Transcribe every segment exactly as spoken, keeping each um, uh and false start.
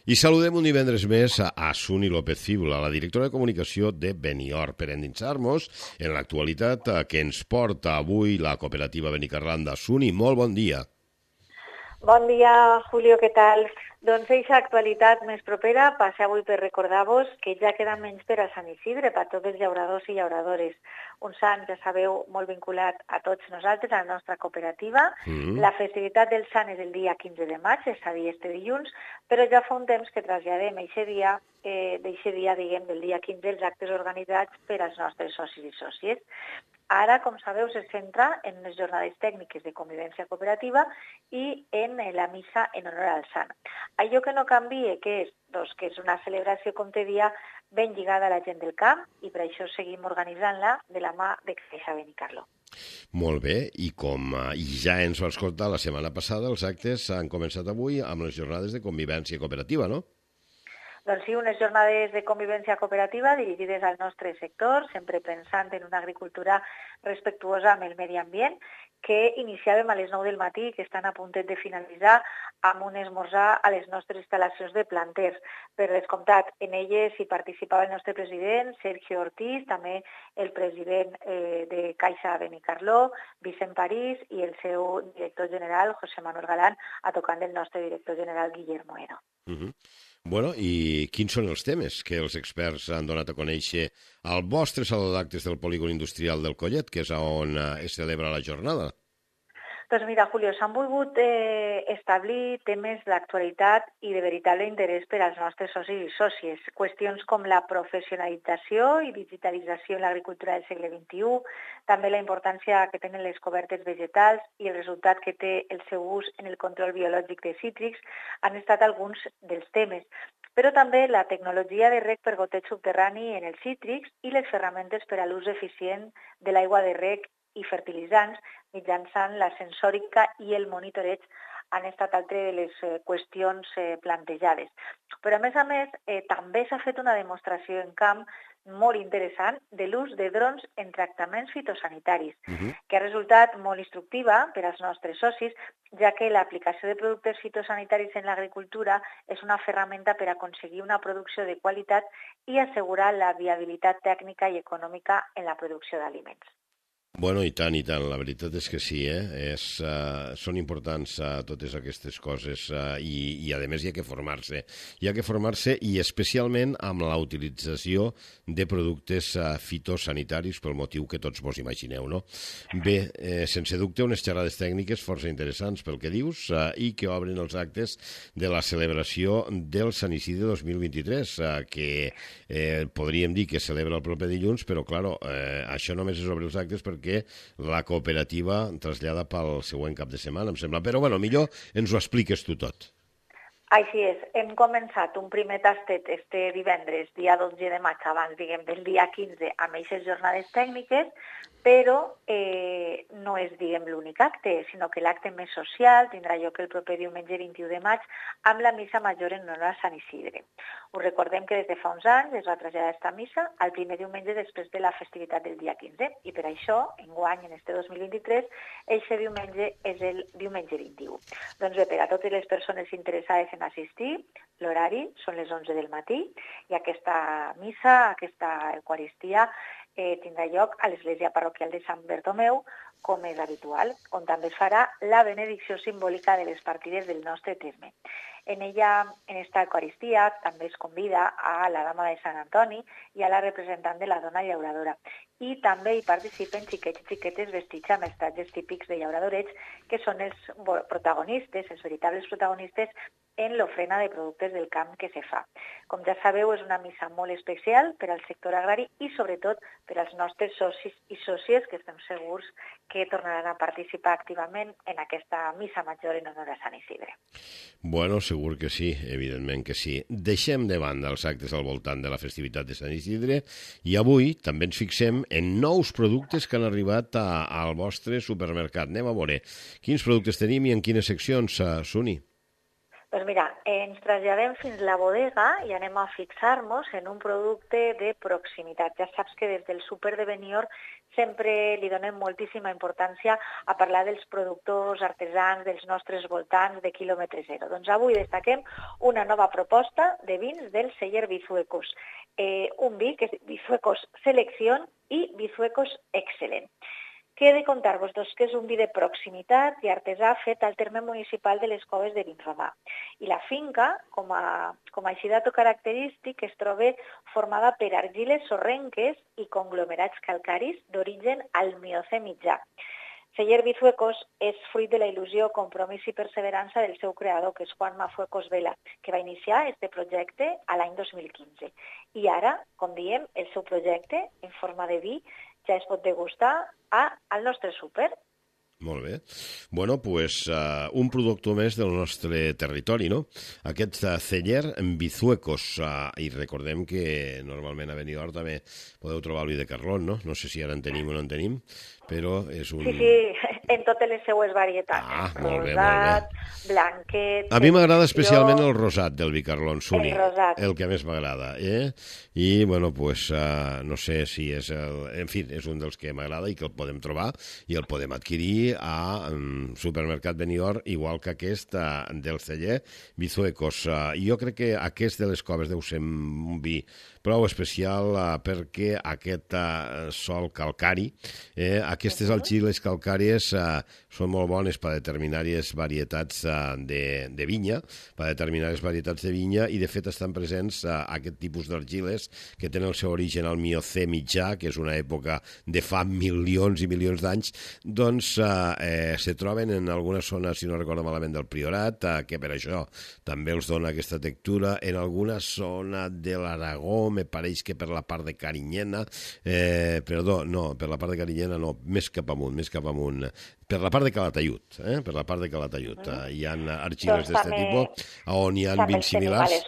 I saludem un divendres més a, a Suni López Fibula, la directora de comunicació de Benior, per endinsar-nos en l'actualitat que ens porta avui la cooperativa Benicarlanda. Suni, molt bon dia. Bon dia, Julio, què tal? Doncs eixa actualitat més propera passa avui per recordar-vos que ja queda menys per a Sant Isidre, per tots els llauradors i llauradores. Un sant, ja sabeu, molt vinculat a tots nosaltres, a la nostra cooperativa. Mm. La festivitat del sant és el dia quinze de maig, és a dir, este dilluns, però ja fa un temps que traslladem eixe dia, eh, d'eixe dia, diguem, del dia quinze, els actes organitzats per als nostres socis i sòcies. Ara, com sabeu, se centra en les jornades tècniques de convivència cooperativa i en la missa en honor al sant. Allò que no canvia, que és, doncs, que és una celebració, com te dia, ben lligada a la gent del camp, i per això seguim organitzant-la de la mà de Caixa Benicarló. Molt bé, i com ja ens va escoltar la setmana passada, els actes han començat avui amb les jornades de convivència cooperativa, no? Doncs sí, unes jornades de convivència cooperativa dirigides al nostre sector, sempre pensant en una agricultura respectuosa amb el medi ambient, que iniciàvem a les nou del matí, que estan a puntet de finalitzar amb un esmorzar a les nostres instal·lacions de planters. Per descomptat, en elles hi participava el nostre president, Sergio Ortiz, també el president eh, de Caixa Benicarló, Vicent París, i el seu director general, José Manuel Galán, a tocant del nostre director general, Guillermo Eno. Uh-huh. Bueno, i quins són els temes que els experts han donat a conèixer al vostre saló d'actes del polígon industrial del Collet, que és on es celebra la jornada? Doncs mira, Julio, s'han volgut eh, establir temes d'actualitat i de veritable interès per als nostres socis i sòcies. Qüestions com la professionalització i digitalització en l'agricultura del segle vint-i-u, també la importància que tenen les cobertes vegetals i el resultat que té el seu ús en el control biològic de cítrics han estat alguns dels temes. Però també la tecnologia de reg per goteig subterrani en els cítrics i les ferramentes per a l'ús eficient de l'aigua de reg i fertilitzants mitjançant la sensòrica i el monitoreig han estat altres de les eh, qüestions eh, plantejades. Però a més a més, eh, també s'ha fet una demostració en camp molt interessant de l'ús de drons en tractaments fitosanitaris, uh-huh. que ha resultat molt instructiva per als nostres socis, ja que l'aplicació de productes fitosanitaris en l'agricultura és una ferramenta per aconseguir una producció de qualitat i assegurar la viabilitat tècnica i econòmica en la producció d'aliments. Bueno, i tant, i tant. La veritat és que sí, eh? És, uh, són importants uh, totes aquestes coses uh, i, i, a més, hi ha que formar-se. Hi ha que formar-se i especialment amb la utilització de productes uh, fitosanitaris pel motiu que tots vos imagineu, no? Bé, eh, sense dubte, unes xerrades tècniques força interessants pel que dius uh, i que obren els actes de la celebració del Sant Isidre dos mil vint-i-tres, uh, que eh, podríem dir que celebra el proper dilluns, però, clar, eh, això només és obre els actes perquè que la cooperativa trasllada pel següent cap de setmana, em sembla. Però, bueno, millor ens ho expliques tu tot. Així és. Hem començat un primer tastet este divendres, dia dotze de maig, abans, diguem, del dia quinze, amb aquestes jornades tècniques, però eh, no és, diguem, l'únic acte, sinó que l'acte més social tindrà lloc el proper diumenge vint-i-u de maig amb la missa major en honor a Sant Isidre. Us recordem que des de fa uns anys es va traslladar esta missa al primer diumenge després de la festivitat del dia quinze, i per això, enguany, en este dos mil vint-i-tres, eixe diumenge és el diumenge vint-i-u. Doncs bé, per a totes les persones interessades en assistir, l'horari són les onze del matí, i aquesta missa, aquesta eucaristia, Eh, tindrà lloc a l'església parroquial de Sant Bertomeu, com és habitual, on també es farà la benedicció simbòlica de les partides del nostre terme. En ella, en esta eucaristia, també es convida a la dama de Sant Antoni i a la representant de la dona llauradora. I també hi participen xiquets i xiquetes vestits amb els trajes típics de llauradorets, que són els protagonistes, els veritables protagonistes en l'ofrena de productes del camp que se fa. Com ja sabeu, és una missa molt especial per al sector agrari i, sobretot, per als nostres socis i sòcies, que estem segurs que tornaran a participar activament en aquesta missa major en honor a Sant Isidre. Bueno, segur que sí, evidentment que sí. Deixem de banda els actes al voltant de la festivitat de Sant Isidre i avui també ens fixem en nous productes que han arribat a, al vostre supermercat. Anem a veure quins productes tenim i en quines seccions, uh, Suni. Doncs mira, ens traslladem fins a la bodega i anem a fixar-nos en un producte de proximitat. Ja saps que des del súper de Benidorm sempre li donem moltíssima importància a parlar dels productors artesans dels nostres voltants de quilòmetre zero. Doncs avui destaquem una nova proposta de vins del celler Vizuecos. Eh, un vi que és Vizuecos Selección i Vizuecos Excellent. Què he de contar-vos? Doncs que és un vi de proximitat i artesà fet al terme municipal de les Coves de Vinromà. I la finca, com a, com a així dato característic, es troba formada per argiles sorrenques i conglomerats calcaris d'origen al Miocè mitjà. Celler Vizuecos és fruit de la il·lusió, compromís i perseverança del seu creador, que és Juan Mafuecos Vela, que va iniciar aquest projecte a l'any dos mil quinze. I ara, com diem, el seu projecte, en forma de vi, ja es pot degustar a, al nostre súper. Molt bé. Bueno, pues uh, un productor més del nostre territori, no? Aquest uh, celler Vizuecos. Uh, I recordem que normalment a Benidorm també podeu trobar el vi de Carlón, no? No sé si ara en tenim o no en tenim, però és un... Sí, sí, en totes les seues varietats. Ah, molt bé, rosat, molt bé. blanquet... A mi m'agrada especialment el rosat del vi Carlón, Suni. El rosat. El que més m'agrada, eh? I, bueno, pues, uh, no sé si és el... En fi, és un dels que m'agrada i que el podem trobar i el podem adquirir a um, Supermercat Benidorm, igual que aquest uh, del celler Vizuecos. Uh, jo crec que aquest de les Coves deu ser un vi prou especial uh, perquè aquest uh, sol calcari, eh, aquestes algiles calcàries uh, són molt bones per determinades varietats uh, de, de vinya, per determinades varietats de vinya, i de fet estan presents uh, aquest tipus d'argiles que tenen el seu origen al Miocè mitjà, que és una època de fa milions i milions d'anys, doncs uh, eh, se troben en alguna zona, si no recordo malament, del Priorat, uh, que per això també els dona aquesta textura, en alguna zona de l'Aragó, me pareix que per la part de Carinyena, eh, perdó, no, per la part de Carinyena no, més cap amunt, més cap amunt, per la part de Calatayud, eh? per la part de Calatayud. Mm. Uh, hi ha argiles d'aquest tipus on hi ha vins similars,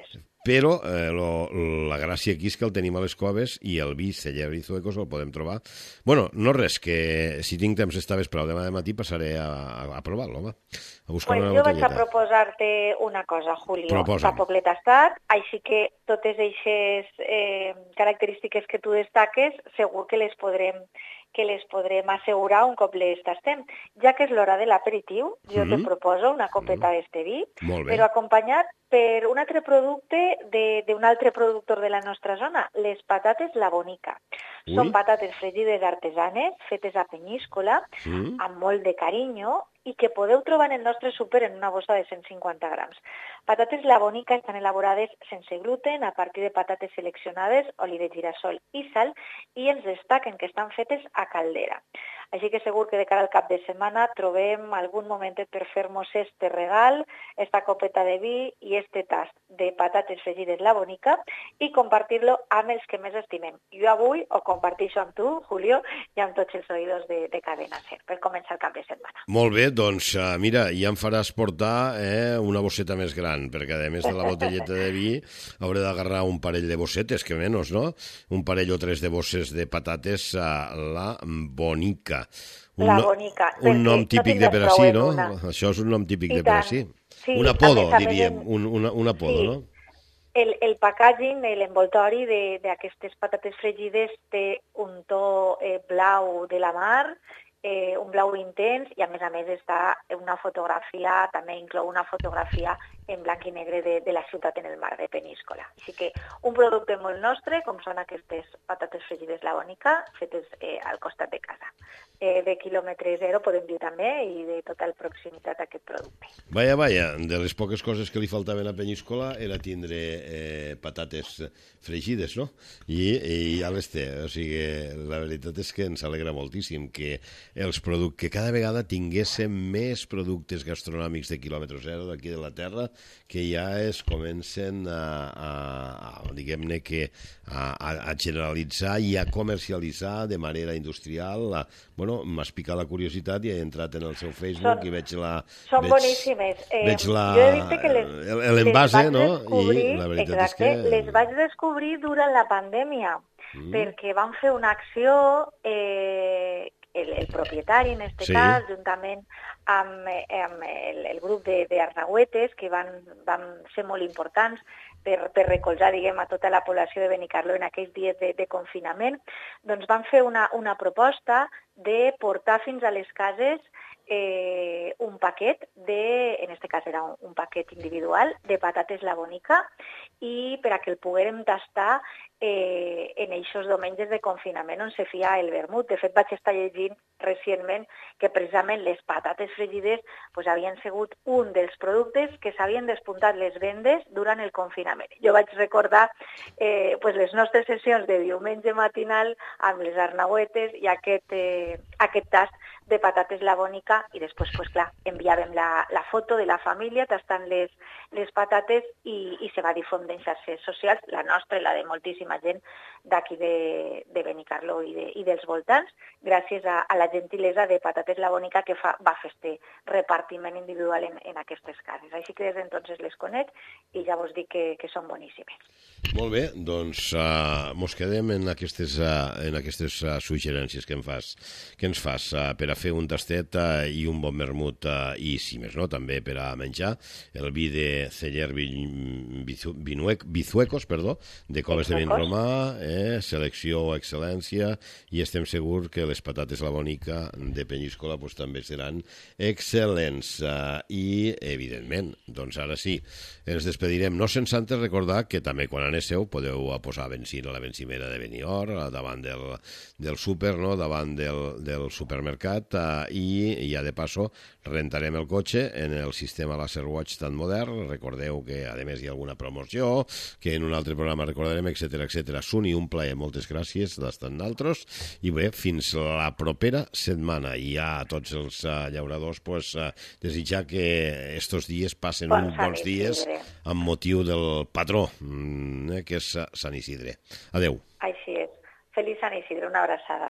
però eh, lo, la gràcia aquí és que el tenim a les Coves i el vi celler Vizuecos el podem trobar. Bueno, no res, que si tinc temps esta vesprada o demà de matí passaré a, a, a provar-lo, home. A buscar pues una jo botelleta. Vaig a proposar-te una cosa, Julio. Proposa'm. Tampoc l'he tastat, així que totes aquestes eh, característiques que tu destaques segur que les podrem que les podrem assegurar un cop les tastem. Ja que és l'hora de l'aperitiu, jo mm-hmm. te proposo una copeta mm-hmm. d'este vi, però acompanyat per un altre producte d'un altre productor de la nostra zona, les patates La Bonica. Ui. Són patates fregides artesanes, fetes a Penyíscola, mm. amb molt de carinyo, i que podeu trobar en el nostre súper en una bossa de cent cinquanta grams. Patates La Bonica estan elaborades sense gluten, a partir de patates seleccionades, oli de girassol i sal, i ens destaquen que estan fetes a caldera. Així que segur que de cara al cap de setmana trobem algun momentet per fer-nos este regal, esta copeta de vi i este tast de patates fregides La Bonica i compartir-lo amb els que més estimem. Jo avui ho comparteixo amb tu, Julio, i amb tots els oïdors de, de Cadena SER, per començar el cap de setmana. Molt bé, doncs uh, mira, ja em faràs portar eh, una bosseta més gran, perquè a més de la botelleta de vi hauré d'agarrar un parell de bossetes, que menys, no? Un parell o tres de bosses de patates a La Bonica. Un La Bonica. No, un nom típic no de per ací, no? Una. Això és un nom típic I de per ací. Sí, un apodo, a més, diríem, més... un, una, un apodo, sí. No? El, el packaging, l'envoltori d'aquestes patates fregides té un to eh, blau de la mar, eh, un blau intens, i a més a més està una fotografia, també inclou una fotografia en blanc i negre de, de la ciutat en el mar de Penyíscola. Així que un producte molt nostre, com són aquestes patates fregides La Bonica, fetes eh, al costat de casa. Eh, de quilòmetre zero, podem dir també, i de total proximitat a aquest producte. Vaja, vaja, de les poques coses que li faltaven a Penyíscola era tindre eh, patates fregides, no? I, i ja les té. O sigui, la veritat és que ens alegra moltíssim que els productes, que cada vegada tinguéssim més productes gastronòmics de quilòmetre zero d'aquí de la terra, que ja es comencen a, a, a diguem-ne que a, a generalitzar i a comercialitzar de manera industrial. A, bueno, m'ha picat la curiositat i he entrat en el seu Facebook són, i veig la... Són veig, boníssimes. Eh, veig la, jo he vist que les, l'envase, no? I la veritat exacte, és que... les vaig descobrir durant la pandèmia, mm. perquè van fer una acció eh, el, el propietari, en aquest Sí. cas, juntament amb, amb el, el grup de, de arnauetes, que van, van ser molt importants per, per recolzar, diguem, a tota la població de Benicarló en aquells dies de, de confinament, doncs van fer una, una proposta de portar fins a les cases eh, un paquet de, en este cas era un, un paquet individual, de patates la bonica, i per a que el poguérem tastar eh, en aquests diumenges de confinament on se feia el vermut. De fet, vaig estar llegint recentment que precisament les patates fregides pues, havien sigut un dels productes que s'havien despuntat les vendes durant el confinament. Jo vaig recordar eh, pues, les nostres sessions de diumenge matinal amb les arnauetes i aquest, eh, aquest tast de patates la bonica, i després, pues, clar, enviàvem la, la foto de la família tastant les, les patates i, i se va difondre en xarxes socials, la nostra i la de moltíssima gent d'aquí de, de Benicarló i, de, i dels voltants, gràcies a, a la gentilesa de Patates la Bonica que fa, va fer este repartiment individual en, en aquestes cases. Així que des d'entonces les conec i ja vos dic que, que són boníssimes. Molt bé, doncs uh, mos quedem en aquestes, uh, en aquestes uh, suggerències que, em fas, que ens fas uh, per a fer un tastet uh, i un bon vermut uh, i, si més no, també per a menjar el vi de Celler Vinuec, Bizuecos, perdó, de Coves de Vinromà, eh, selecció, excel·lència, i estem segurs que les patates la bonica de Penyíscola pues, també seran excel·lents. Uh, I, evidentment, doncs ara sí, ens despedirem, no sense antes recordar que també quan aneu podeu posar benzina a la benzimera de Benior, davant del, del súper, no? Davant del, del supermercat, uh, i ja de passo rentarem el cotxe en el sistema Laser Watch tan modern. Recordeu que a més hi ha alguna promoció, que en un altre programa recordarem, etcètera, etcètera. Suni, un plaer, moltes gràcies d'estar d'altres, i bé, fins la propera setmana. I ja a tots els uh, llauradors pues, uh, desitjar que estos dies passen Bon uns bons dies amb motiu del patró, mm, eh, que és Sant Isidre. Adeu. Així és. Feliç Sant Isidre, una abraçada.